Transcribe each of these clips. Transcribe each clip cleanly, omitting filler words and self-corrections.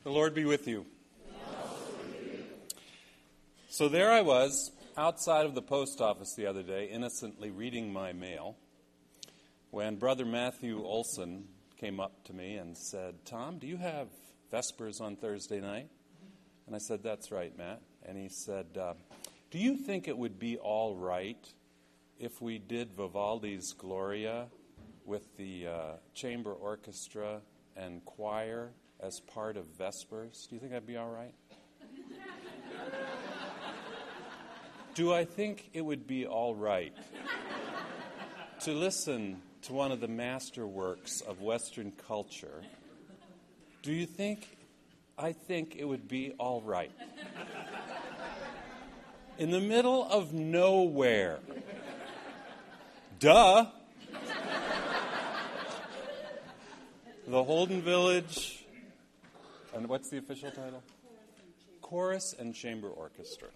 The Lord be with you. So there I was, outside of the post office the other day, innocently reading my mail, when Brother Matthew Olson came up to me and said, "Tom, do you have Vespers on Thursday night?" And I said, "That's right, Matt." And he said, "Do you think it would be all right if we did Vivaldi's Gloria with the chamber orchestra and choir as part of Vespers? Do you think that'd be all right?" Do I think it would be all right to listen to one of the masterworks of Western culture? Do you think I think it would be all right? In the middle of nowhere. Duh! The Holden Village, and what's the official title? Chorus and Chamber Orchestra.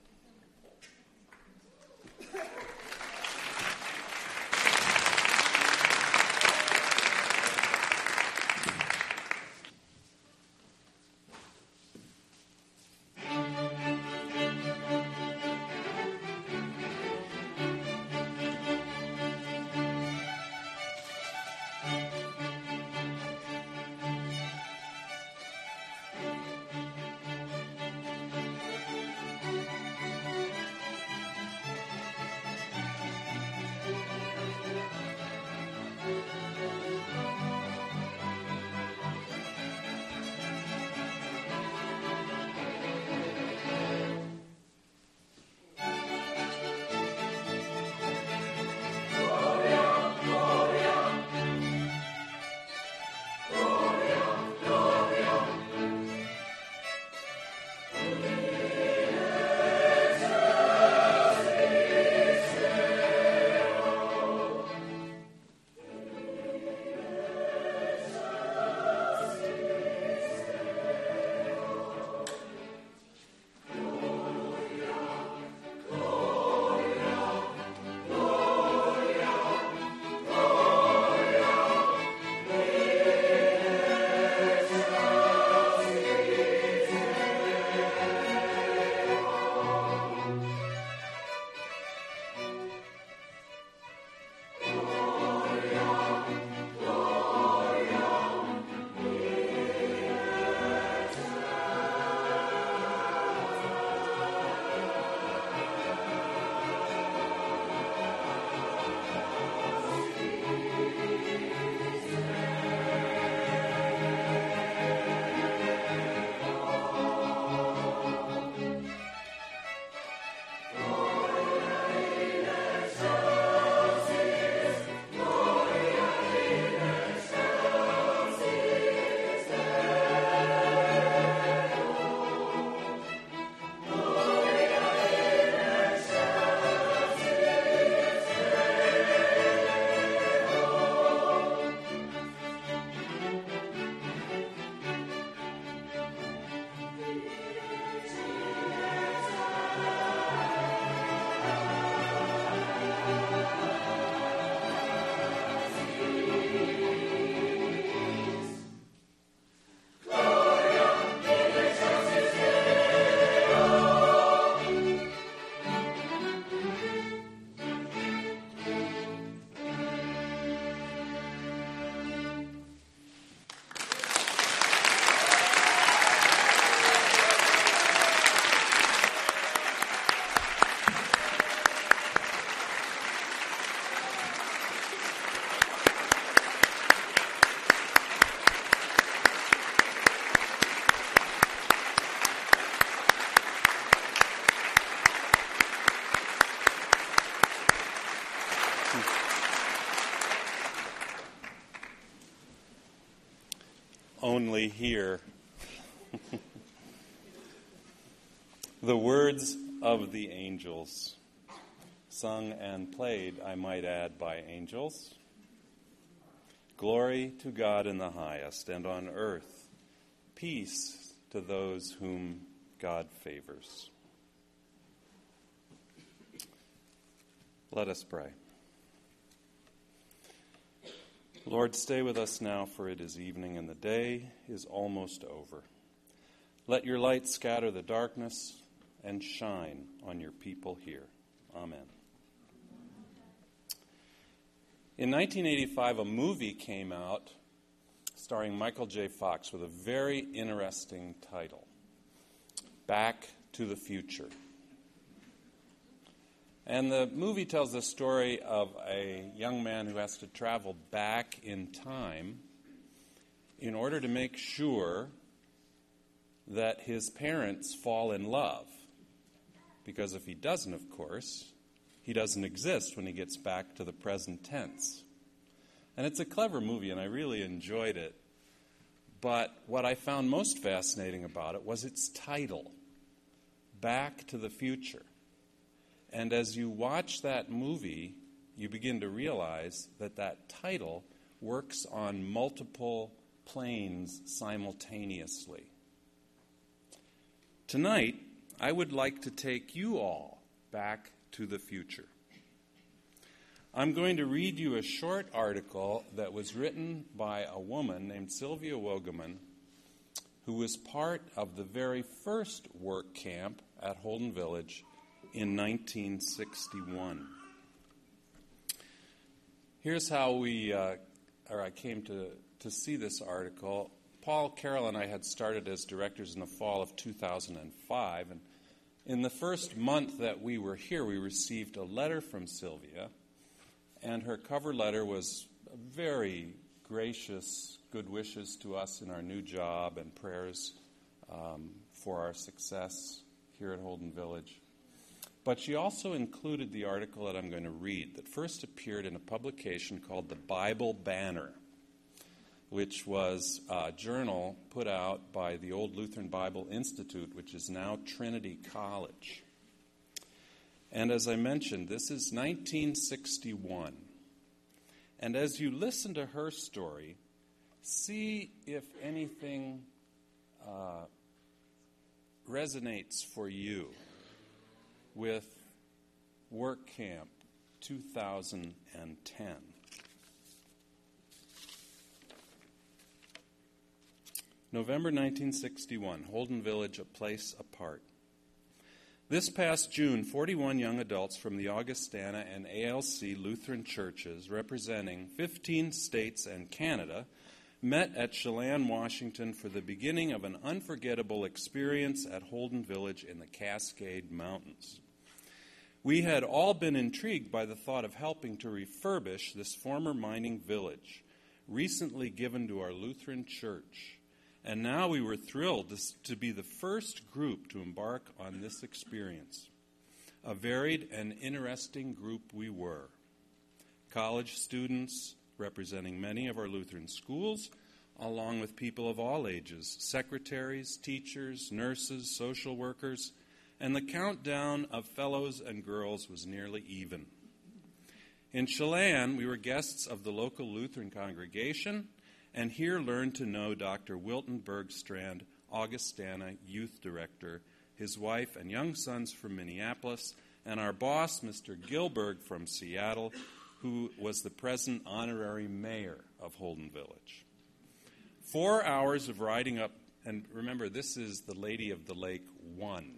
Only here. The words of the angels, sung and played, I might add, by angels. Glory to God in the highest, and on earth, peace to those whom God favors. Let us pray. Lord, stay with us now, for it is evening and the day is almost over. Let your light scatter the darkness and shine on your people here. Amen. In 1985, a movie came out starring Michael J. Fox with a very interesting title, Back to the Future. And the movie tells the story of a young man who has to travel back in time in order to make sure that his parents fall in love. Because if he doesn't, of course, he doesn't exist when he gets back to the present tense. And it's a clever movie, and I really enjoyed it. But what I found most fascinating about it was its title, Back to the Future. And as you watch that movie, you begin to realize that that title works on multiple planes simultaneously. Tonight, I would like to take you all back to the future. I'm going to read you a short article that was written by a woman named Sylvia Wogeman, who was part of the very first work camp at Holden Village in 1961. Here's how I came to see this article. Paul Carroll and I had started as directors in the fall of 2005, and in the first month that we were here, we received a letter from Sylvia, and her cover letter was very gracious, good wishes to us in our new job and prayers for our success here at Holden Village. But she also included the article that I'm going to read that first appeared in a publication called The Bible Banner, which was a journal put out by the Old Lutheran Bible Institute, which is now Trinity College. And as I mentioned, this is 1961. And as you listen to her story, see if anything resonates for you with Work Camp 2010. November 1961, Holden Village, a place apart. This past June, 41 young adults from the Augustana and ALC Lutheran churches, representing 15 states and Canada, met at Chelan, Washington for the beginning of an unforgettable experience at Holden Village in the Cascade Mountains. We had all been intrigued by the thought of helping to refurbish this former mining village, recently given to our Lutheran church. And now we were thrilled to be the first group to embark on this experience. A varied and interesting group we were. College students representing many of our Lutheran schools, along with people of all ages, secretaries, teachers, nurses, social workers, and the countdown of fellows and girls was nearly even. In Chelan, we were guests of the local Lutheran congregation, and here learned to know Dr. Wilton Bergstrand, Augustana Youth Director, his wife and young sons from Minneapolis, and our boss, Mr. Gilberg from Seattle, who was the present honorary mayor of Holden Village. 4 hours of riding up, and remember, this is the Lady of the Lake 1.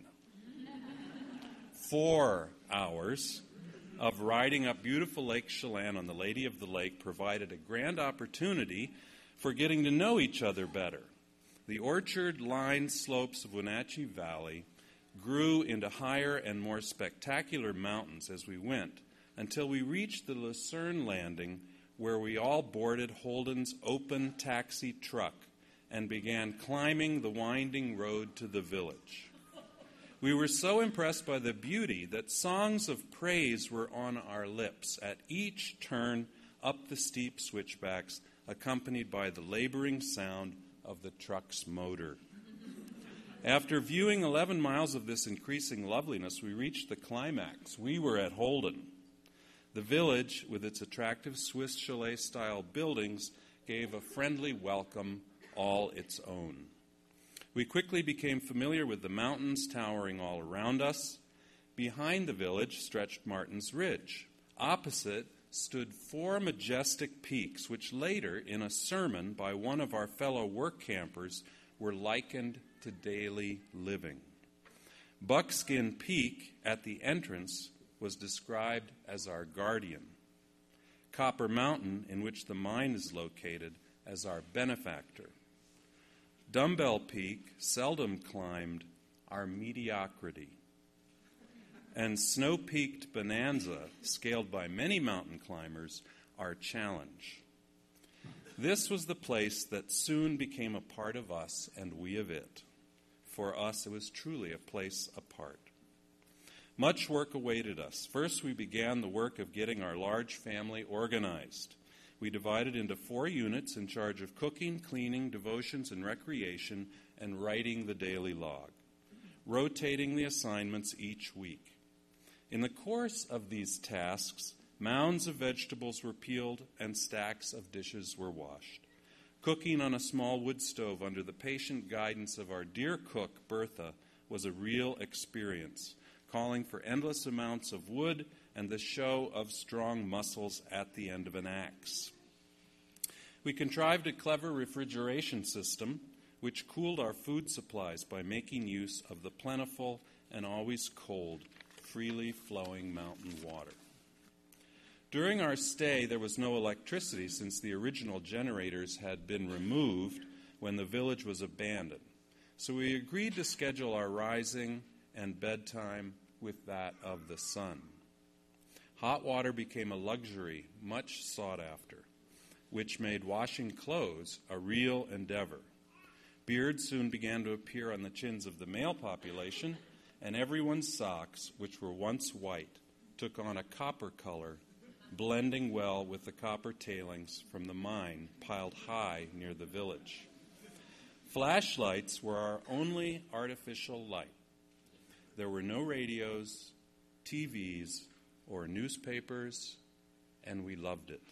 4 hours of riding up beautiful Lake Chelan on the Lady of the Lake provided a grand opportunity for getting to know each other better. The orchard-lined slopes of Wenatchee Valley grew into higher and more spectacular mountains as we went, until we reached the Lucerne landing, where we all boarded Holden's open taxi truck and began climbing the winding road to the village. We were so impressed by the beauty that songs of praise were on our lips at each turn up the steep switchbacks, accompanied by the laboring sound of the truck's motor. After viewing 11 miles of this increasing loveliness, we reached the climax. We were at Holden. The village, with its attractive Swiss chalet-style buildings, gave a friendly welcome all its own. We quickly became familiar with the mountains towering all around us. Behind the village stretched Martin's Ridge. Opposite stood 4 majestic peaks, which later, in a sermon by one of our fellow work campers, were likened to daily living. Buckskin Peak at the entrance was described as our guardian. Copper Mountain, in which the mine is located, as our benefactor. Dumbbell Peak, seldom climbed, our mediocrity. And snow-peaked Bonanza, scaled by many mountain climbers, our challenge. This was the place that soon became a part of us and we of it. For us, it was truly a place apart. Much work awaited us. First, we began the work of getting our large family organized. We divided into 4 units in charge of cooking, cleaning, devotions, and recreation, and writing the daily log, rotating the assignments each week. In the course of these tasks, mounds of vegetables were peeled and stacks of dishes were washed. Cooking on a small wood stove under the patient guidance of our dear cook, Bertha, was a real experience, calling for endless amounts of wood and the show of strong muscles at the end of an axe. We contrived a clever refrigeration system which cooled our food supplies by making use of the plentiful and always cold, freely flowing mountain water. During our stay, there was no electricity since the original generators had been removed when the village was abandoned. So we agreed to schedule our rising and bedtime with that of the sun. Hot water became a luxury much sought after, which made washing clothes a real endeavor. Beards soon began to appear on the chins of the male population, and everyone's socks, which were once white, took on a copper color, blending well with the copper tailings from the mine piled high near the village. Flashlights were our only artificial light. There were no radios, TVs, or newspapers, and we loved it.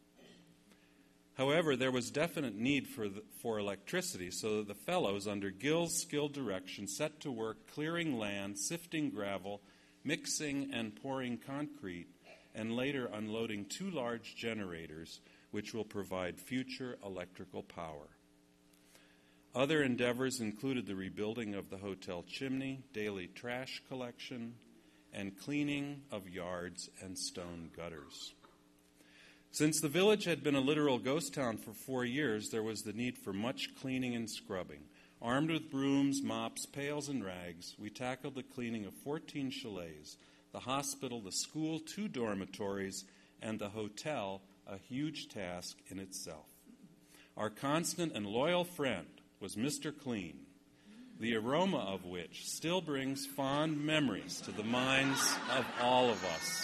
However, there was definite need for electricity, so that the fellows, under Gill's skilled direction, set to work clearing land, sifting gravel, mixing and pouring concrete, and later unloading 2 large generators, which will provide future electrical power. Other endeavors included the rebuilding of the hotel chimney, daily trash collection, and cleaning of yards and stone gutters. Since the village had been a literal ghost town for 4 years, there was the need for much cleaning and scrubbing. Armed with brooms, mops, pails, and rags, we tackled the cleaning of 14 chalets, the hospital, the school, 2 dormitories, and the hotel, a huge task in itself. Our constant and loyal friend was Mr. Clean, the aroma of which still brings fond memories to the minds of all of us.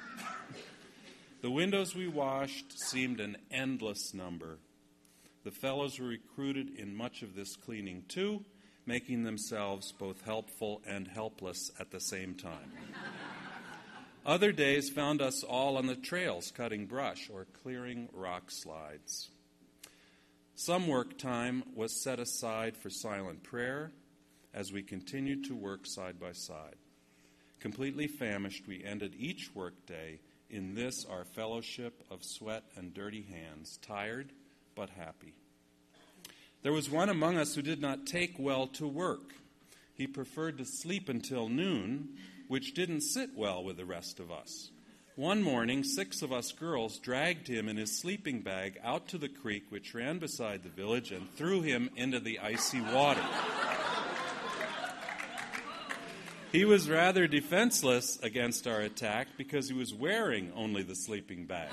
The windows we washed seemed an endless number. The fellows were recruited in much of this cleaning too, making themselves both helpful and helpless at the same time. Other days found us all on the trails cutting brush or clearing rock slides. Some work time was set aside for silent prayer as we continued to work side by side. Completely famished, we ended each work day in this our fellowship of sweat and dirty hands, tired but happy. There was one among us who did not take well to work. He preferred to sleep until noon, which didn't sit well with the rest of us. One morning, 6 of us girls dragged him in his sleeping bag out to the creek which ran beside the village and threw him into the icy water. He was rather defenseless against our attack because he was wearing only the sleeping bag.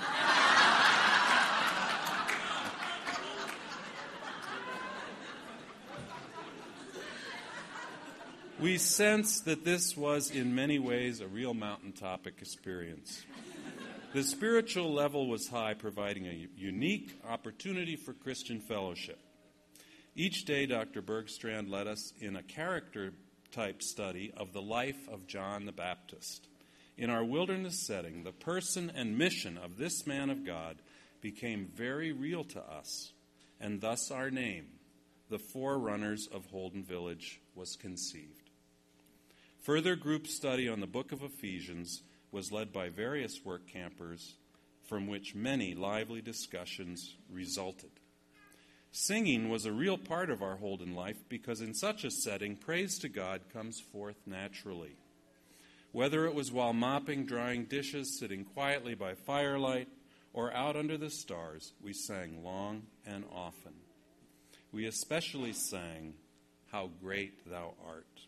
We sensed that this was in many ways a real mountaintop experience. The spiritual level was high, providing a unique opportunity for Christian fellowship. Each day, Dr. Bergstrand led us in a character-type study of the life of John the Baptist. In our wilderness setting, the person and mission of this man of God became very real to us, and thus our name, the Forerunners of Holden Village, was conceived. Further group study on the book of Ephesians was led by various work campers, from which many lively discussions resulted. Singing was a real part of our Holden life because in such a setting, praise to God comes forth naturally. Whether it was while mopping, drying dishes, sitting quietly by firelight, or out under the stars, we sang long and often. We especially sang, "How Great Thou Art."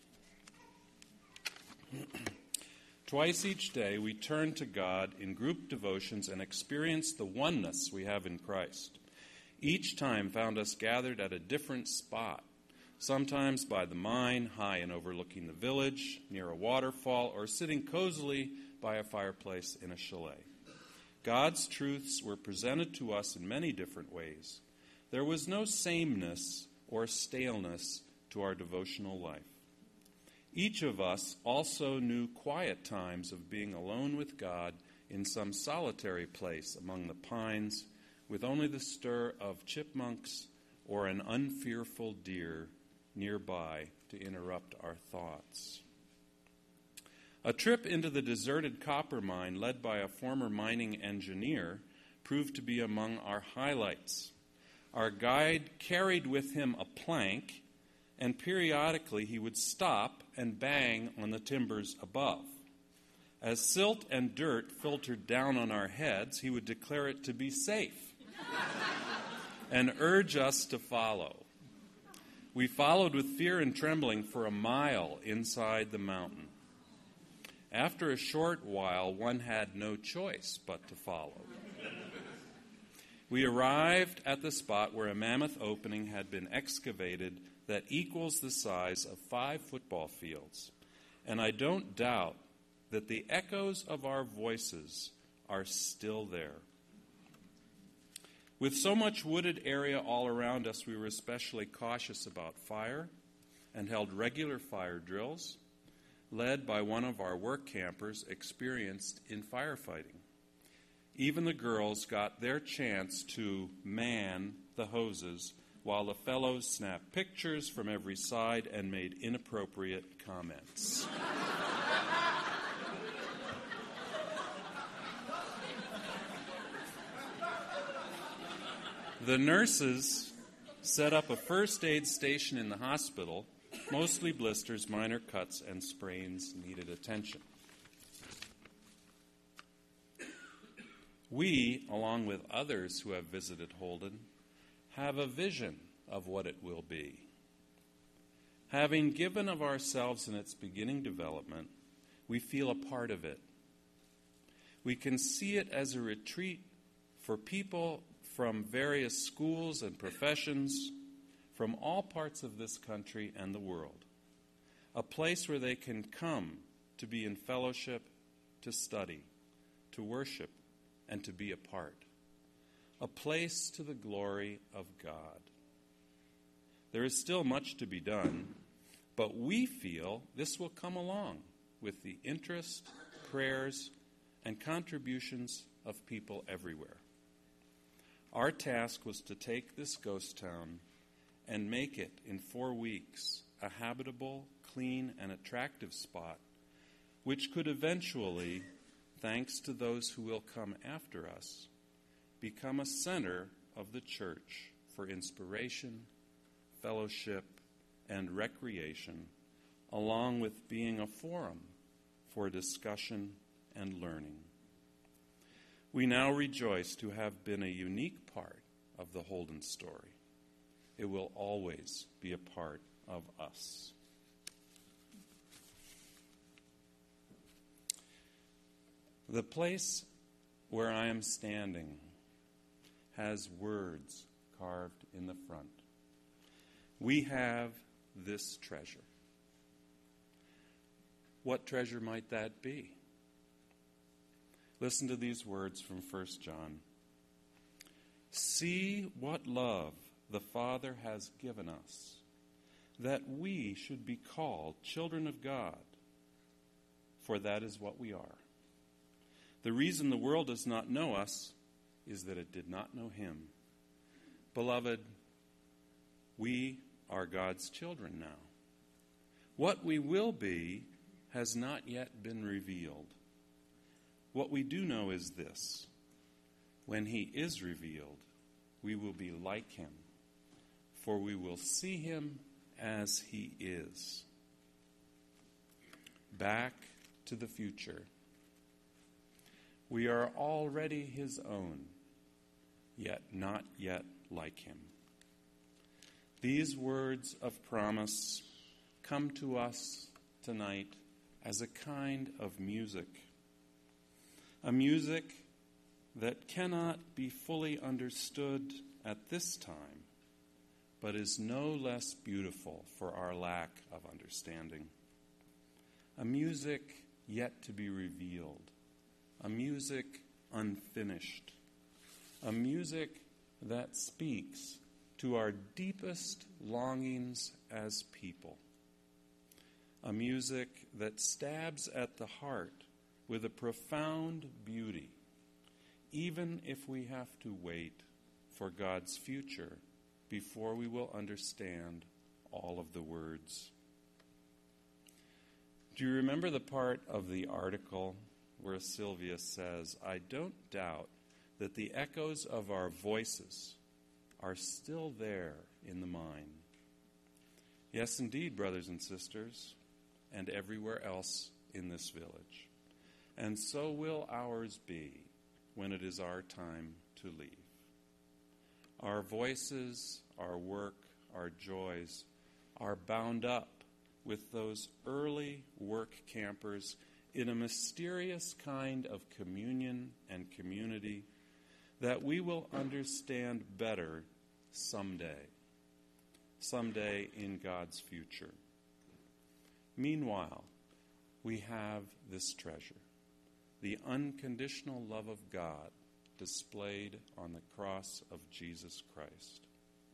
Twice each day, we turn to God in group devotions and experience the oneness we have in Christ. Each time found us gathered at a different spot, sometimes by the mine, high and overlooking the village, near a waterfall, or sitting cozily by a fireplace in a chalet. God's truths were presented to us in many different ways. There was no sameness or staleness to our devotional life. Each of us also knew quiet times of being alone with God in some solitary place among the pines, with only the stir of chipmunks or an unfearful deer nearby to interrupt our thoughts. A trip into the deserted copper mine led by a former mining engineer proved to be among our highlights. Our guide carried with him a plank, and periodically he would stop and bang on the timbers above. As silt and dirt filtered down on our heads, he would declare it to be safe and urge us to follow. We followed with fear and trembling for a mile inside the mountain. After a short while, one had no choice but to follow. We arrived at the spot where a mammoth opening had been excavated that equals the size of 5 football fields, and I don't doubt that the echoes of our voices are still there. With so much wooded area all around us, we were especially cautious about fire and held regular fire drills, led by one of our work campers experienced in firefighting. Even the girls got their chance to man the hoses while the fellows snapped pictures from every side and made inappropriate comments. The nurses set up a first aid station in the hospital. Mostly blisters, minor cuts, and sprains needed attention. We, along with others who have visited Holden, have a vision of what it will be. Having given of ourselves in its beginning development, we feel a part of it. We can see it as a retreat for people from various schools and professions from all parts of this country and the world, a place where they can come to be in fellowship, to study, to worship, and to be a part, a place to the glory of God. There is still much to be done, but we feel this will come along with the interest, prayers, and contributions of people everywhere. Our task was to take this ghost town and make it, in 4 weeks, a habitable, clean, and attractive spot, which could eventually, thanks to those who will come after us, become a center of the church for inspiration, fellowship, and recreation, along with being a forum for discussion and learning. We now rejoice to have been a unique part of the Holden story. It will always be a part of us. The place where I am standing has words carved in the front. We have this treasure. What treasure might that be? Listen to these words from 1 John. See what love the Father has given us, that we should be called children of God, for that is what we are. The reason the world does not know us is that it did not know him. Beloved, we are God's children now. What we will be has not yet been revealed. What we do know is this: when he is revealed, we will be like him, for we will see him as he is. Back to the future. We are already his own, yet not yet like him. These words of promise come to us tonight as a kind of music. A music that cannot be fully understood at this time, but is no less beautiful for our lack of understanding. A music yet to be revealed. A music unfinished. A music that speaks to our deepest longings as people. A music that stabs at the heart with a profound beauty, even if we have to wait for God's future before we will understand all of the words. Do you remember the part of the article where Sylvia says, "I don't doubt that the echoes of our voices are still there in the mind." Yes, indeed, brothers and sisters, and everywhere else in this village. And so will ours be when it is our time to leave. Our voices, our work, our joys are bound up with those early work campers in a mysterious kind of communion and community that we will understand better someday in God's future. Meanwhile, we have this treasure, the unconditional love of God displayed on the cross of Jesus Christ.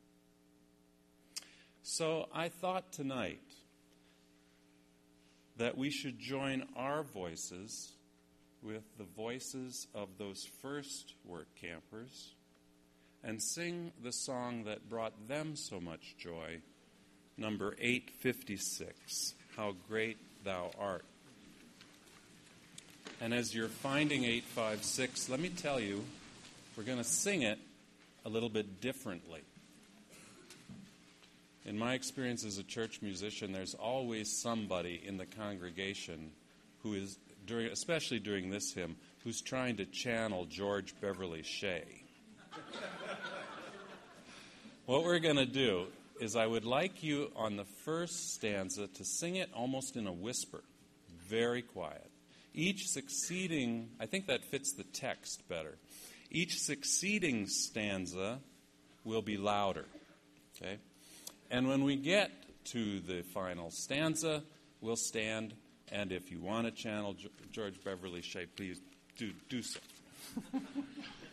So I thought tonight that we should join our voices with the voices of those first work campers and sing the song that brought them so much joy, number 856, "How Great Thou Art." And as you're finding 856, let me tell you, we're going to sing it a little bit differently. In my experience as a church musician, there's always somebody in the congregation who is, especially during this hymn, who's trying to channel George Beverly Shea. What we're going to do is I would like you on the first stanza to sing it almost in a whisper, very quiet. Each succeeding, I think that fits the text better. Each succeeding stanza will be louder, okay? And when we get to the final stanza, we'll stand, and if you want to channel George Beverly Shea, please do so.